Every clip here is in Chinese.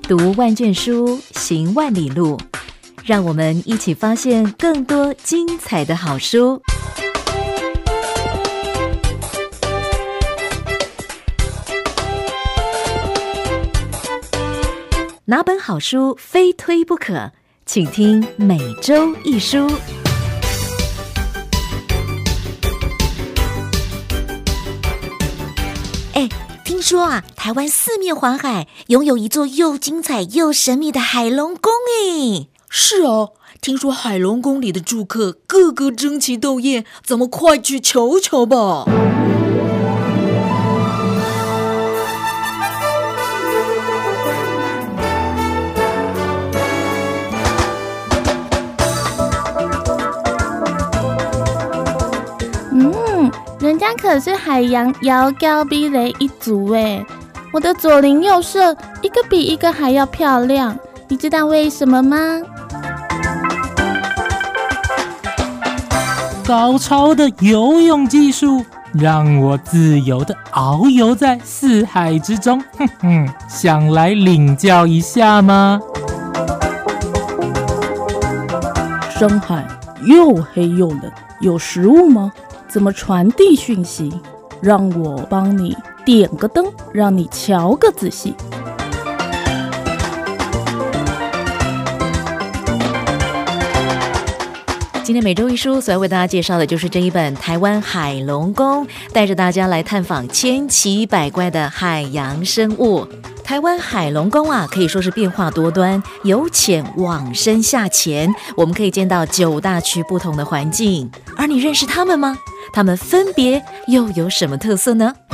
读万卷书，行万里路，让我们一起发现更多精彩的好书。哪本好书非推不可？请听每周一书。 听说啊，台湾四面环海，拥有一座又精彩又神秘的海龙宫诶。 是哦，听说海龙宫里的住客个个争奇斗艳，咱们快去瞧瞧吧。 人家可是海洋摇高避雷一族诶，我的左邻右舍一个比一个还要漂亮，你知道为什么吗？ 高超的游泳技术让我自由地遨游在四海之中，想来领教一下吗？ 深海又黑又冷，有食物吗？怎么传递讯息？让我帮你点个灯，让你瞧个仔细。 今天每周一书所要为大家介绍的就是这一本《台湾海龙宫》，带着大家来探访千奇百怪的海洋生物。台湾海龙宫啊，可以说是变化多端，由浅往深下潜，我们可以见到9大区不同的环境。而你认识它们吗？它们分别又有什么特色呢？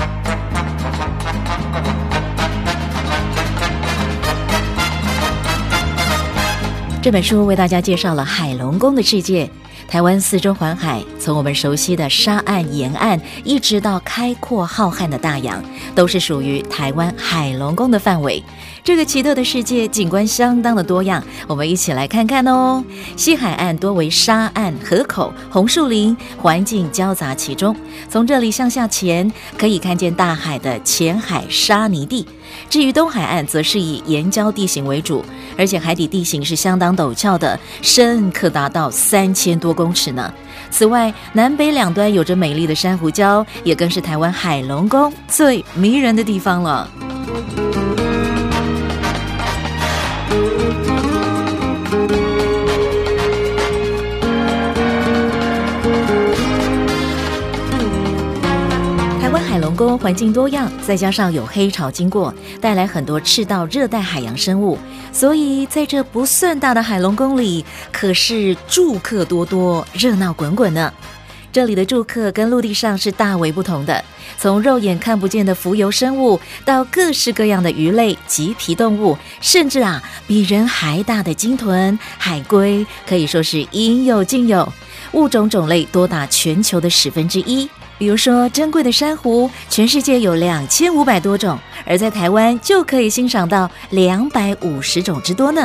这本书为大家介绍了海龙宫的世界。台湾四周环海，从我们熟悉的沙岸沿岸，一直到开阔浩瀚的大洋，都是属于台湾海龙宫的范围。这个奇特的世界景观相当的多样，我们一起来看看哦。西海岸多为沙岸、河口、红树林，环境交杂其中。从这里向下潜，可以看见大海的浅海沙泥地。至于东海岸，则是以岩礁地形为主，而且海底地形是相当陡峭的，深可达到3000多公尺呢。此外，南北两端有着美丽的珊瑚礁，也更是台湾海龙宫最迷人的地方了。海龙宫环境多样，再加上有黑潮经过，带来很多赤道热带海洋生物，所以在这不算大的海龙宫里，可是住客多多，热闹滚滚呢。这里的住客跟陆地上是大为不同的，从肉眼看不见的浮游生物，到各式各样的鱼类、棘皮动物，甚至比人还大的鲸豚、海龟，可以说是应有尽有，物种种类多达全球的1/10。比如说珍贵的珊瑚，全世界有2500多种，而在台湾就可以欣赏到250种之多呢。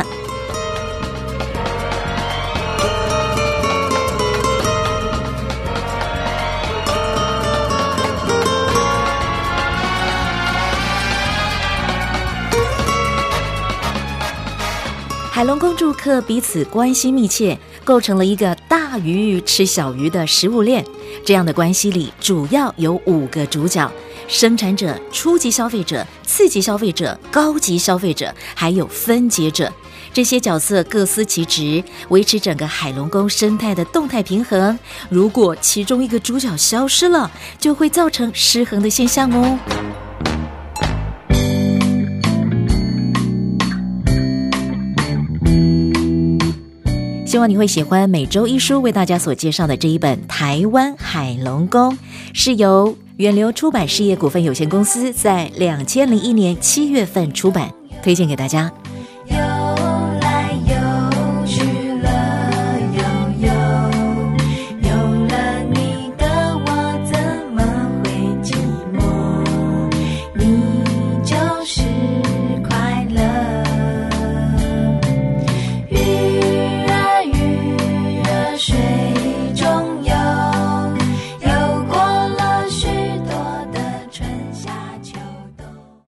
海龙宫住客彼此关系密切，构成了一个大鱼吃小鱼的食物链。这样的关系里，主要有5个主角：生产者、初级消费者、次级消费者、高级消费者，还有分解者。这些角色各司其职，维持整个海龙宫生态的动态平衡。如果其中一个主角消失了，就会造成失衡的现象哦。希望你会喜欢每周一书为大家所介绍的这一本《台湾海龙宫》，是由远流出版事业股份有限公司在2001年7月份出版，推荐给大家。